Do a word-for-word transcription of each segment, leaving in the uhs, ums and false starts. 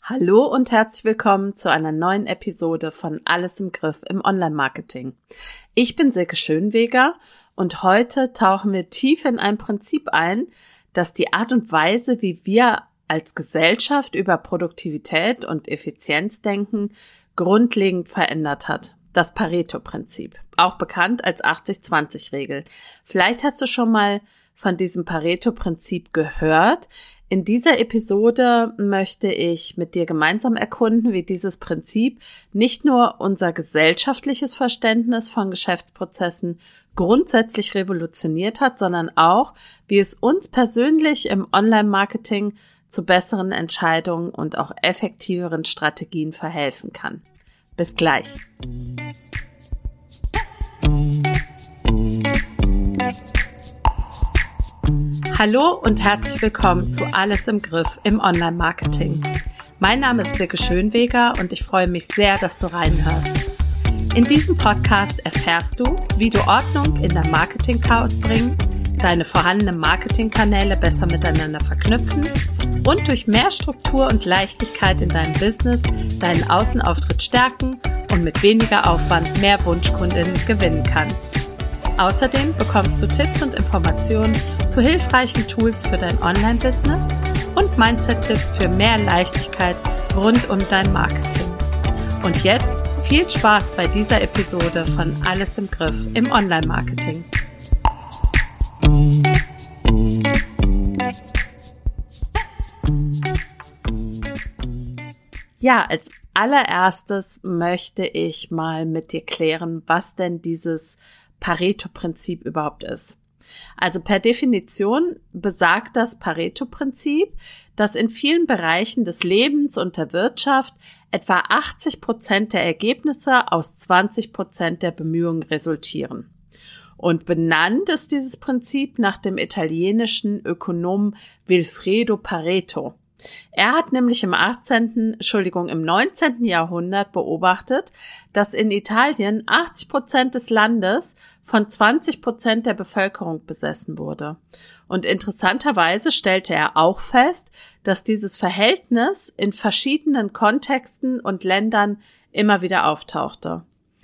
Hallo und herzlich willkommen zu einer neuen Episode von Alles im Griff im Online-Marketing. Ich bin Silke Schönweger und heute tauchen wir tief in ein Prinzip ein, das die Art und Weise, wie wir als Gesellschaft über Produktivität und Effizienz denken, grundlegend verändert hat. Das Pareto-Prinzip, auch bekannt als achtzig zwanzig Regel. Vielleicht hast du schon mal von diesem Pareto-Prinzip gehört. In dieser Episode möchte ich mit dir gemeinsam erkunden, wie dieses Prinzip nicht nur unser gesellschaftliches Verständnis von Geschäftsprozessen grundsätzlich revolutioniert hat, sondern auch, wie es uns persönlich im Online-Marketing zu besseren Entscheidungen und auch effektiveren Strategien verhelfen kann. Bis gleich. Hallo und herzlich willkommen zu Alles im Griff im Online-Marketing. Mein Name ist Silke Schönweger und ich freue mich sehr, dass du reinhörst. In diesem Podcast erfährst du, wie du Ordnung in dein Marketing-Chaos bringen, deine vorhandenen Marketingkanäle besser miteinander verknüpfen und durch mehr Struktur und Leichtigkeit in deinem Business deinen Außenauftritt stärken und mit weniger Aufwand mehr Wunschkundinnen gewinnen kannst. Außerdem bekommst du Tipps und Informationen zu hilfreichen Tools für dein Online-Business und Mindset-Tipps für mehr Leichtigkeit rund um dein Marketing. Und jetzt viel Spaß bei dieser Episode von Alles im Griff im Online-Marketing. Ja, als allererstes möchte ich mal mit dir klären, was denn dieses Pareto-Prinzip überhaupt ist. Also per Definition besagt das Pareto-Prinzip, dass in vielen Bereichen des Lebens und der Wirtschaft etwa achtzig Prozent der Ergebnisse aus zwanzig Prozent der Bemühungen resultieren. Und benannt ist dieses Prinzip nach dem italienischen Ökonomen Vilfredo Pareto. Er hat nämlich im achtzehnten, Entschuldigung, im neunzehnten Jahrhundert beobachtet, dass in Italien achtzig Prozent des Landes von zwanzig Prozent der Bevölkerung besessen wurde. Und interessanterweise stellte er auch fest, dass dieses Verhältnis in verschiedenen Kontexten und Ländern immer wieder auftauchte.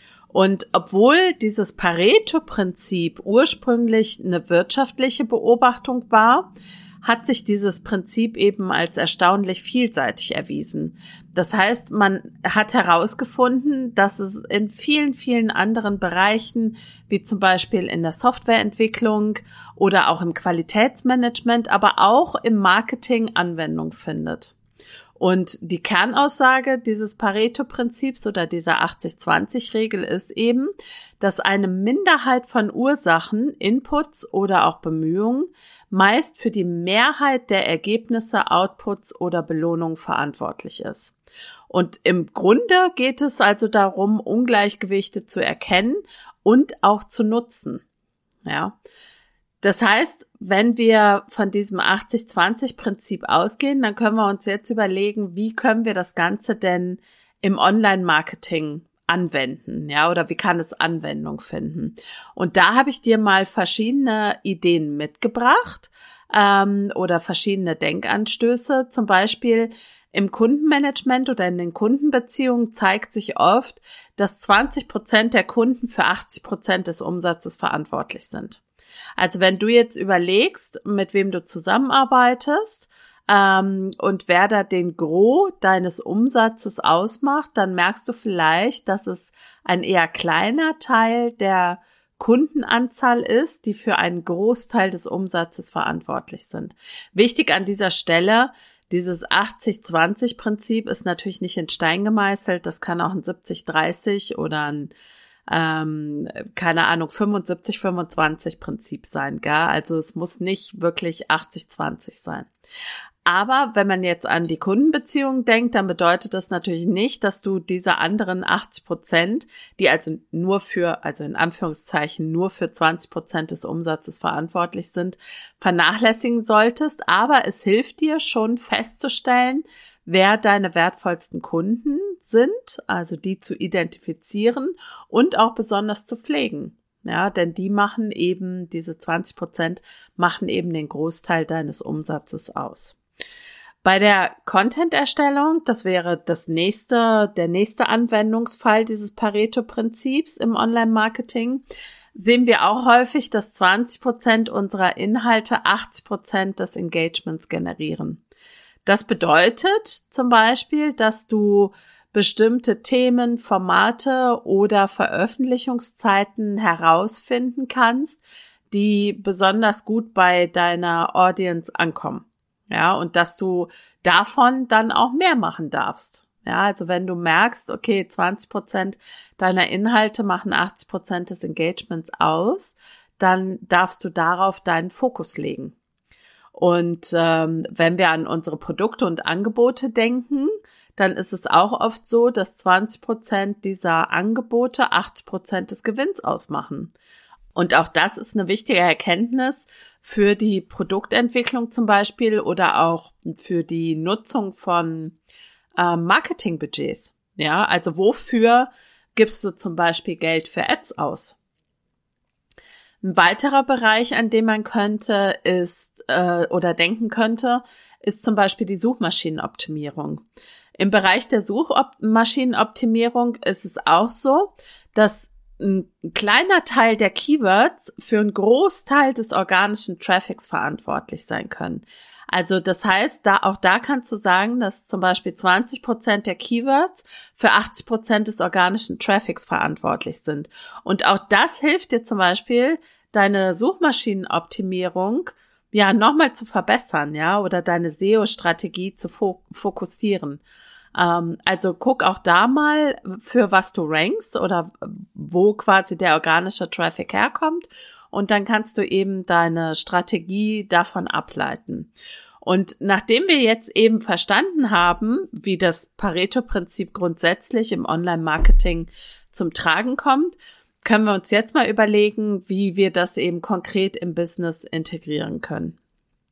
Und obwohl dieses Pareto-Prinzip ursprünglich eine wirtschaftliche Beobachtung war, hat sich dieses Prinzip eben als erstaunlich vielseitig erwiesen. Das heißt, man hat herausgefunden, dass es in vielen, vielen anderen Bereichen, wie zum Beispiel in der Softwareentwicklung oder auch im Qualitätsmanagement, aber auch im Marketing Anwendung findet. Und die Kernaussage dieses Pareto-Prinzips oder dieser achtzig zwanzig Regel ist eben, dass eine Minderheit von Ursachen, Inputs oder auch Bemühungen meist für die Mehrheit der Ergebnisse, Outputs oder Belohnungen verantwortlich ist. Und im Grunde geht es also darum, Ungleichgewichte zu erkennen und auch zu nutzen. Ja. Das heißt, wenn wir von diesem achtzig zwanzig Prinzip ausgehen, dann können wir uns jetzt überlegen, wie können wir das Ganze denn im Online-Marketing anwenden, ja, oder wie kann es Anwendung finden? Und da habe ich dir mal verschiedene Ideen mitgebracht ähm, oder verschiedene Denkanstöße. Zum Beispiel im Kundenmanagement oder in den Kundenbeziehungen zeigt sich oft, dass zwanzig Prozent der Kunden für achtzig Prozent des Umsatzes verantwortlich sind. Also wenn du jetzt überlegst, mit wem du zusammenarbeitest ähm, und wer da den Gros deines Umsatzes ausmacht, dann merkst du vielleicht, dass es ein eher kleiner Teil der Kundenanzahl ist, die für einen Großteil des Umsatzes verantwortlich sind. Wichtig an dieser Stelle, dieses achtzig zwanzig Prinzip ist natürlich nicht in Stein gemeißelt, das kann auch ein siebzig dreißig oder ein Ähm, keine Ahnung, fünfundsiebzig fünfundzwanzig Prinzip sein, gell? Also es muss nicht wirklich achtzig zwanzig sein. Aber wenn man jetzt an die Kundenbeziehungen denkt, dann bedeutet das natürlich nicht, dass du diese anderen achtzig Prozent, die also nur für, also in Anführungszeichen nur für zwanzig Prozent des Umsatzes verantwortlich sind, vernachlässigen solltest. Aber es hilft dir schon festzustellen, wer deine wertvollsten Kunden sind, also die zu identifizieren und auch besonders zu pflegen. Ja, denn die machen eben, diese zwanzig Prozent machen eben den Großteil deines Umsatzes aus. Bei der Content-Erstellung, das wäre das nächste, der nächste Anwendungsfall dieses Pareto-Prinzips im Online-Marketing, sehen wir auch häufig, dass zwanzig Prozent unserer Inhalte achtzig Prozent des Engagements generieren. Das bedeutet zum Beispiel, dass du bestimmte Themen, Formate oder Veröffentlichungszeiten herausfinden kannst, die besonders gut bei deiner Audience ankommen. Ja, und dass du davon dann auch mehr machen darfst. Ja, also wenn du merkst, okay, zwanzig Prozent deiner Inhalte machen achtzig Prozent des Engagements aus, dann darfst du darauf deinen Fokus legen. Und ähm, wenn wir an unsere Produkte und Angebote denken, dann ist es auch oft so, dass zwanzig Prozent dieser Angebote achtzig Prozent des Gewinns ausmachen. Und auch das ist eine wichtige Erkenntnis für die Produktentwicklung zum Beispiel oder auch für die Nutzung von äh, Marketingbudgets. Ja, also wofür gibst du zum Beispiel Geld für Ads aus? Ein weiterer Bereich, an dem man könnte, ist äh, oder denken könnte, ist zum Beispiel die Suchmaschinenoptimierung. Im Bereich der Suchmaschinenoptimierung ist es auch so, dass ein kleiner Teil der Keywords für einen Großteil des organischen Traffics verantwortlich sein können. Also das heißt, da auch da kannst du sagen, dass zum Beispiel zwanzig Prozent der Keywords für achtzig Prozent des organischen Traffics verantwortlich sind. Und auch das hilft dir zum Beispiel, deine Suchmaschinenoptimierung ja nochmal zu verbessern, ja, oder deine S E O-Strategie zu fo- fokussieren. Also guck auch da mal, für was du rankst oder wo quasi der organische Traffic herkommt und dann kannst du eben deine Strategie davon ableiten. Und nachdem wir jetzt eben verstanden haben, wie das Pareto-Prinzip grundsätzlich im Online-Marketing zum Tragen kommt, können wir uns jetzt mal überlegen, wie wir das eben konkret im Business integrieren können.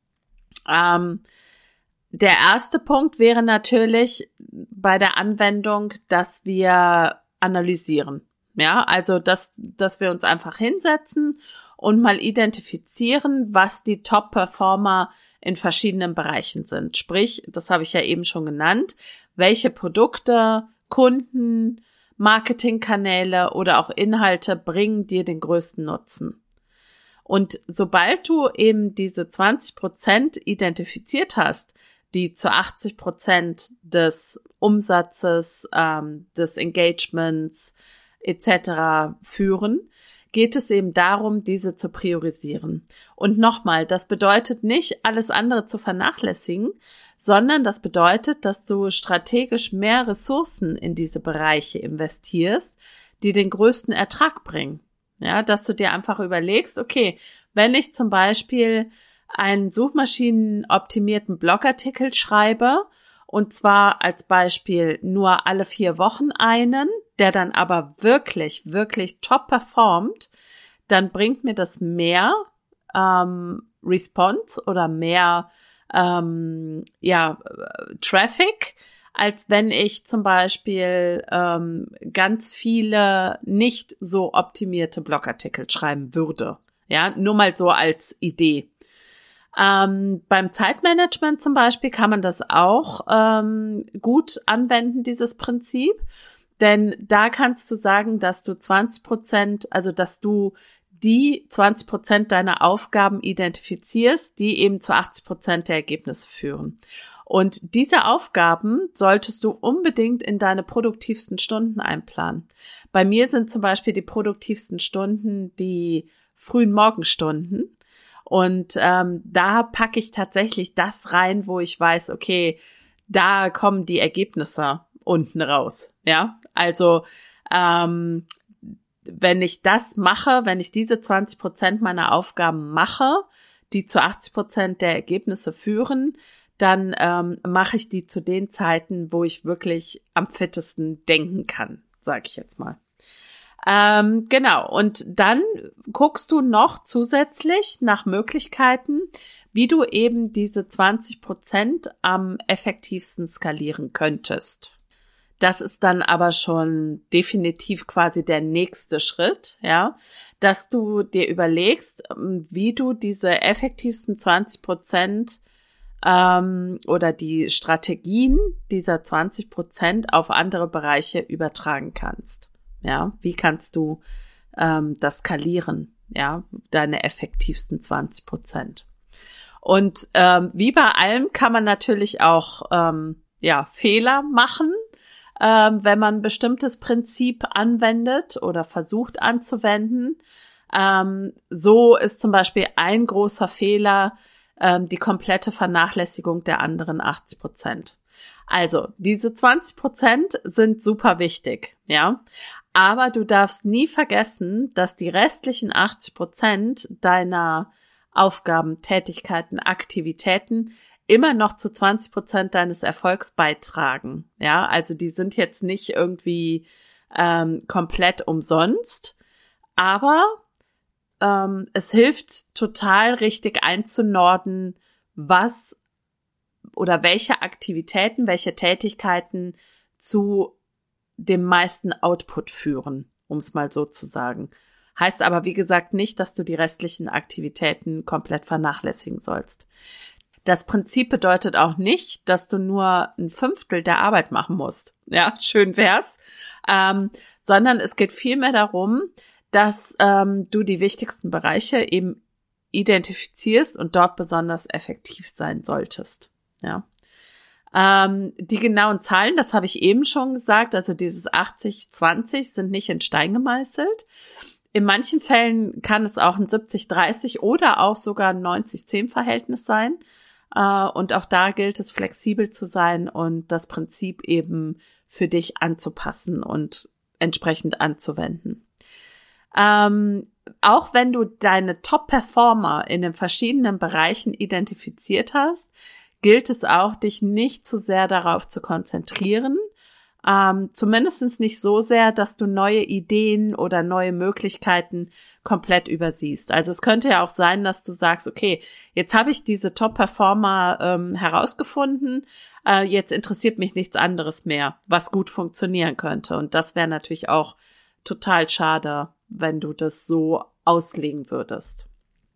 Ähm, Der erste Punkt wäre natürlich bei der Anwendung, dass wir analysieren. Ja, also dass, dass wir uns einfach hinsetzen und mal identifizieren, was die Top-Performer in verschiedenen Bereichen sind. Sprich, das habe ich ja eben schon genannt, welche Produkte, Kunden, Marketingkanäle oder auch Inhalte bringen dir den größten Nutzen. Und sobald du eben diese zwanzig Prozent identifiziert hast, die zu achtzig Prozent des Umsatzes, ähm, des Engagements et cetera führen, geht es eben darum, diese zu priorisieren. Und nochmal, das bedeutet nicht, alles andere zu vernachlässigen, sondern das bedeutet, dass du strategisch mehr Ressourcen in diese Bereiche investierst, die den größten Ertrag bringen. Ja, dass du dir einfach überlegst, okay, wenn ich zum Beispiel einen suchmaschinenoptimierten Blogartikel schreibe, und zwar als Beispiel nur alle vier Wochen einen, der dann aber wirklich, wirklich top performt, dann bringt mir das mehr ähm, Response oder mehr ähm, ja Traffic, als wenn ich zum Beispiel ähm, ganz viele nicht so optimierte Blogartikel schreiben würde. Ja, nur mal so als Idee. Ähm, beim Zeitmanagement zum Beispiel kann man das auch ähm, gut anwenden, dieses Prinzip, denn da kannst du sagen, dass du zwanzig Prozent, also dass du die zwanzig Prozent deiner Aufgaben identifizierst, die eben zu achtzig Prozent der Ergebnisse führen. Und diese Aufgaben solltest du unbedingt in deine produktivsten Stunden einplanen. Bei mir sind zum Beispiel die produktivsten Stunden die frühen Morgenstunden. Und ähm, da packe ich tatsächlich das rein, wo ich weiß, okay, da kommen die Ergebnisse unten raus. Ja, also ähm, wenn ich das mache, wenn ich diese zwanzig Prozent meiner Aufgaben mache, die zu achtzig Prozent der Ergebnisse führen, dann ähm, mache ich die zu den Zeiten, wo ich wirklich am fittesten denken kann, sage ich jetzt mal. Ähm, genau, und dann guckst du noch zusätzlich nach Möglichkeiten, wie du eben diese zwanzig Prozent am effektivsten skalieren könntest. Das ist dann aber schon definitiv quasi der nächste Schritt, ja, dass du dir überlegst, wie du diese effektivsten zwanzig Prozent ähm, oder die Strategien dieser zwanzig Prozent auf andere Bereiche übertragen kannst. Ja, wie kannst du ähm, das skalieren? Ja, deine effektivsten zwanzig Prozent. Und ähm, wie bei allem kann man natürlich auch ähm, ja Fehler machen, ähm, wenn man ein bestimmtes Prinzip anwendet oder versucht anzuwenden. Ähm, so ist zum Beispiel ein großer Fehler ähm, die komplette Vernachlässigung der anderen achtzig Prozent. Also diese zwanzig Prozent sind super wichtig, ja. Aber du darfst nie vergessen, dass die restlichen achtzig Prozent deiner Aufgaben, Tätigkeiten, Aktivitäten immer noch zu zwanzig Prozent deines Erfolgs beitragen. Ja, also die sind jetzt nicht irgendwie ähm, komplett umsonst, aber ähm, es hilft total richtig einzunorden, was oder welche Aktivitäten, welche Tätigkeiten zu dem meisten Output führen, um es mal so zu sagen. Heißt aber, wie gesagt, nicht, dass du die restlichen Aktivitäten komplett vernachlässigen sollst. Das Prinzip bedeutet auch nicht, dass du nur ein Fünftel der Arbeit machen musst. Ja, schön wär's. Ähm, sondern es geht vielmehr darum, dass ähm, du die wichtigsten Bereiche eben identifizierst und dort besonders effektiv sein solltest. Ja. Ähm, die genauen Zahlen, das habe ich eben schon gesagt, also dieses achtzig zwanzig sind nicht in Stein gemeißelt. In manchen Fällen kann es auch ein siebzig dreißig oder auch sogar ein neunzig zehn Verhältnis sein. Äh, und auch da gilt es, flexibel zu sein und das Prinzip eben für dich anzupassen und entsprechend anzuwenden. Ähm, auch wenn du deine Top-Performer in den verschiedenen Bereichen identifiziert hast, gilt es auch, dich nicht zu sehr darauf zu konzentrieren, ähm, zumindest nicht so sehr, dass du neue Ideen oder neue Möglichkeiten komplett übersiehst. Also es könnte ja auch sein, dass du sagst, okay, jetzt habe ich diese Top-Performer ähm, herausgefunden, äh, jetzt interessiert mich nichts anderes mehr, was gut funktionieren könnte. Und das wäre natürlich auch total schade, wenn du das so auslegen würdest.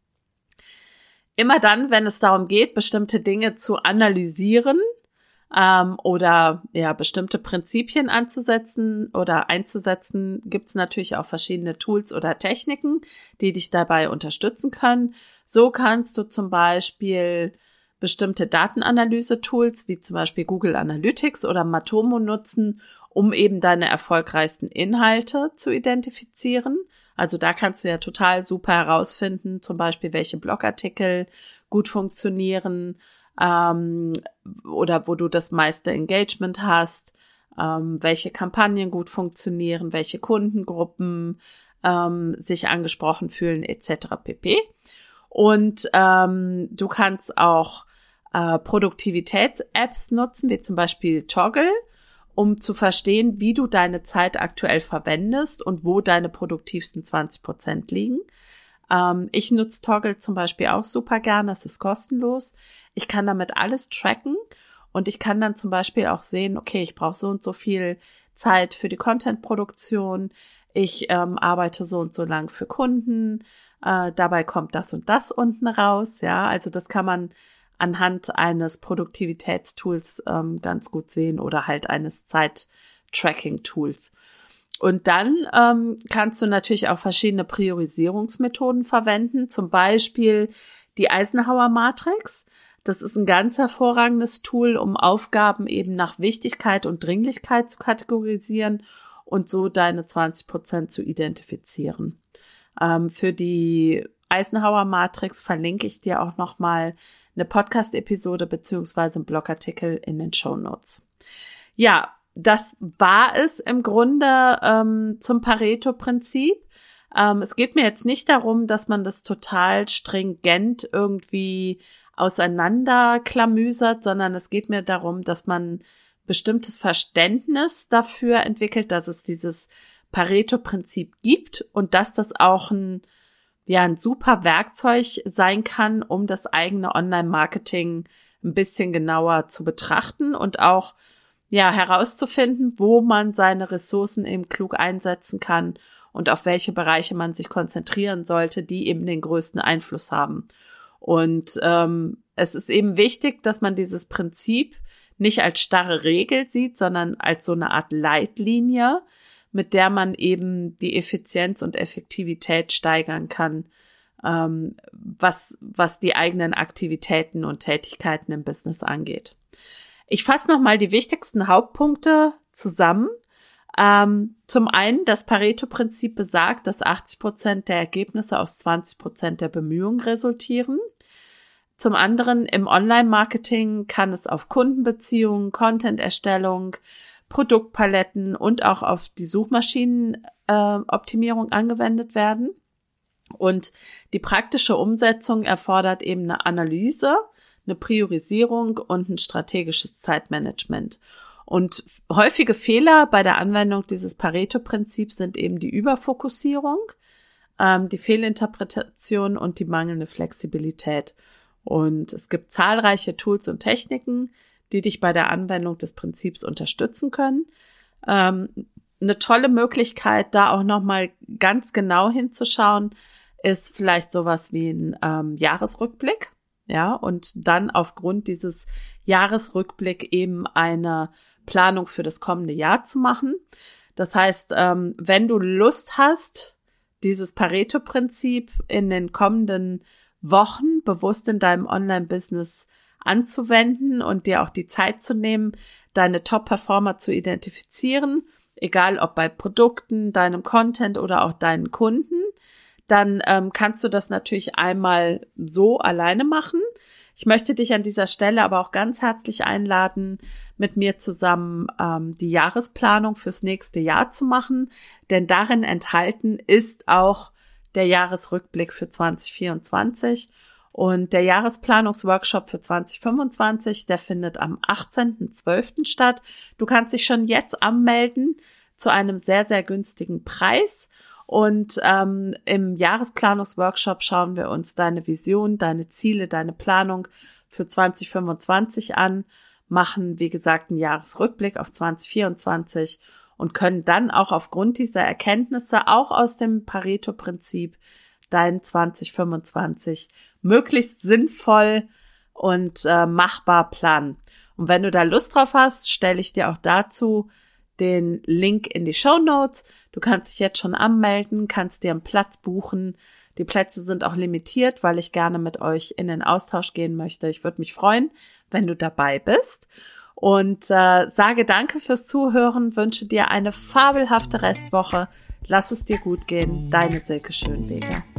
Immer dann, wenn es darum geht, bestimmte Dinge zu analysieren, ähm, oder ja bestimmte Prinzipien anzusetzen oder einzusetzen, gibt es natürlich auch verschiedene Tools oder Techniken, die dich dabei unterstützen können. So kannst du zum Beispiel bestimmte Datenanalyse-Tools wie zum Beispiel Google Analytics oder Matomo nutzen, um eben deine erfolgreichsten Inhalte zu identifizieren. Also da kannst du ja total super herausfinden, zum Beispiel welche Blogartikel gut funktionieren, ähm, oder wo du das meiste Engagement hast, ähm, welche Kampagnen gut funktionieren, welche Kundengruppen ähm, sich angesprochen fühlen, et cetera pp. Und ähm, du kannst auch äh, Produktivitäts-Apps nutzen, wie zum Beispiel Toggl, um zu verstehen, wie du deine Zeit aktuell verwendest und wo deine produktivsten zwanzig Prozent liegen. Ähm, ich nutze Toggl zum Beispiel auch super gerne, es ist kostenlos. Ich kann damit alles tracken und ich kann dann zum Beispiel auch sehen, okay, ich brauche so und so viel Zeit für die Content-Produktion, ich ähm, arbeite so und so lang für Kunden, äh, dabei kommt das und das unten raus, ja, also das kann man anhand eines Produktivitätstools ähm, ganz gut sehen oder halt eines Zeit-Tracking-Tools. Und dann ähm, kannst du natürlich auch verschiedene Priorisierungsmethoden verwenden, zum Beispiel die Eisenhower-Matrix. Das ist ein ganz hervorragendes Tool, um Aufgaben eben nach Wichtigkeit und Dringlichkeit zu kategorisieren und so deine zwanzig Prozent zu identifizieren. Ähm, für die Eisenhower-Matrix verlinke ich dir auch nochmal eine Podcast-Episode beziehungsweise einen Blogartikel in den Shownotes. Ja, das war es im Grunde ähm, zum Pareto-Prinzip. Ähm, es geht mir jetzt nicht darum, dass man das total stringent irgendwie auseinanderklamüsert, sondern es geht mir darum, dass man bestimmtes Verständnis dafür entwickelt, dass es dieses Pareto-Prinzip gibt und dass das auch ein, ja, ein super Werkzeug sein kann, um das eigene Online-Marketing ein bisschen genauer zu betrachten und auch ja herauszufinden, wo man seine Ressourcen eben klug einsetzen kann und auf welche Bereiche man sich konzentrieren sollte, die eben den größten Einfluss haben. Und ähm, es ist eben wichtig, dass man dieses Prinzip nicht als starre Regel sieht, sondern als so eine Art Leitlinie, mit der man eben die Effizienz und Effektivität steigern kann, ähm, was, was die eigenen Aktivitäten und Tätigkeiten im Business angeht. Ich fasse nochmal die wichtigsten Hauptpunkte zusammen. Ähm, zum einen, das Pareto-Prinzip besagt, dass achtzig Prozent der Ergebnisse aus zwanzig Prozent der Bemühungen resultieren. Zum anderen, im Online-Marketing kann es auf Kundenbeziehungen, Content-Erstellung, Produktpaletten und auch auf die Suchmaschinenoptimierung äh, angewendet werden. Und die praktische Umsetzung erfordert eben eine Analyse, eine Priorisierung und ein strategisches Zeitmanagement. Und häufige Fehler bei der Anwendung dieses Pareto-Prinzips sind eben die Überfokussierung, ähm, die Fehlinterpretation und die mangelnde Flexibilität. Und es gibt zahlreiche Tools und Techniken, die dich bei der Anwendung des Prinzips unterstützen können. Ähm, eine tolle Möglichkeit, da auch nochmal ganz genau hinzuschauen, ist vielleicht sowas wie ein ähm, Jahresrückblick. Ja, und dann aufgrund dieses Jahresrückblick eben eine Planung für das kommende Jahr zu machen. Das heißt, ähm, wenn du Lust hast, dieses Pareto-Prinzip in den kommenden Wochen bewusst in deinem Online-Business anzuwenden und dir auch die Zeit zu nehmen, deine Top-Performer zu identifizieren, egal ob bei Produkten, deinem Content oder auch deinen Kunden, dann ähm, kannst du das natürlich einmal so alleine machen. Ich möchte dich an dieser Stelle aber auch ganz herzlich einladen, mit mir zusammen ähm, die Jahresplanung fürs nächste Jahr zu machen, denn darin enthalten ist auch der Jahresrückblick für zwanzig vierundzwanzig und der Jahresplanungsworkshop für zwanzig fünfundzwanzig, der findet am achtzehnten zwölften statt. Du kannst dich schon jetzt anmelden zu einem sehr, sehr günstigen Preis. Und ähm, im Jahresplanungsworkshop schauen wir uns deine Vision, deine Ziele, deine Planung für zwanzig fünfundzwanzig an, machen, wie gesagt, einen Jahresrückblick auf zwanzig vierundzwanzig und können dann auch aufgrund dieser Erkenntnisse, auch aus dem Pareto-Prinzip, dein zwanzig fünfundzwanzig möglichst sinnvoll und äh, machbar planen. Und wenn du da Lust drauf hast, stelle ich dir auch dazu den Link in die Shownotes. Du kannst dich jetzt schon anmelden, kannst dir einen Platz buchen. Die Plätze sind auch limitiert, weil ich gerne mit euch in den Austausch gehen möchte. Ich würde mich freuen, wenn du dabei bist. Und äh, sage danke fürs Zuhören, wünsche dir eine fabelhafte Restwoche. Lass es dir gut gehen. Deine Silke Schönweger.